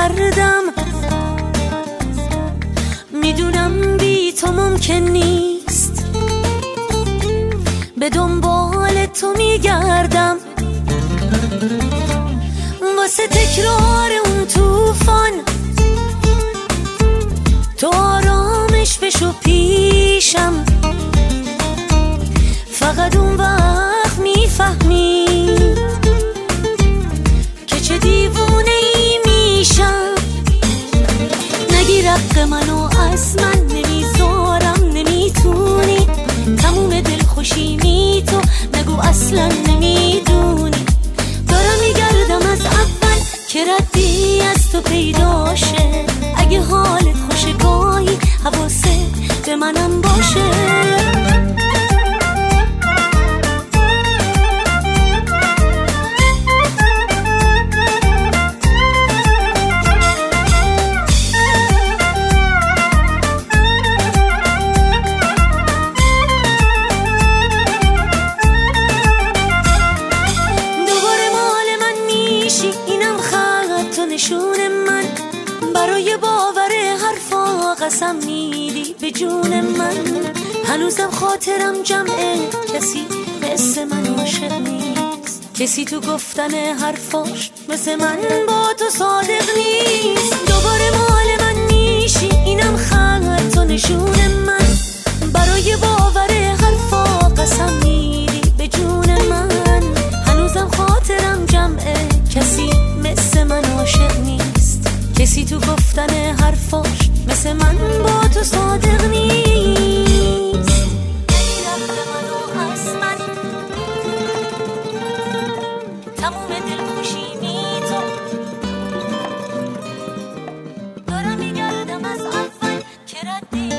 کردم، میدونم بی تو ممکن نیست، به دنبال تو میگردم واسه تکرار اون توفان. تو آرامش بشو پیشم، فقط اون وقت میفهمی که چه دیوونه ای میشم. نگیر حق منو از من، نمیذارم نمیتونی، تموم دلخوشیمی تو نگو اصلا نمیدونی. دارم میگردم از اول که ردی از تو پیداشه، اگه حالت خوشه گاهی حواست به منم باشه. نشون من برای باور حرفا قسم میدی به جون من. هنوزم خاطرم جمعه، کسی مثل من عاشق نیست، کسی تو گفتن حرفاش مثل من با تو صادق نیست. دوباره مال من میشی، اینم خط و نشون من برای باور حرفا قسم میدی به جون من. هنوزم خاطرم جمعه، کسی مثل من عاشق نیست، کسی تو گفتن حرفاش مثل من با تو صادق نیست. رفت منو از من، تموم دلخوشیمی تو. دارم میگردم از اول که ردی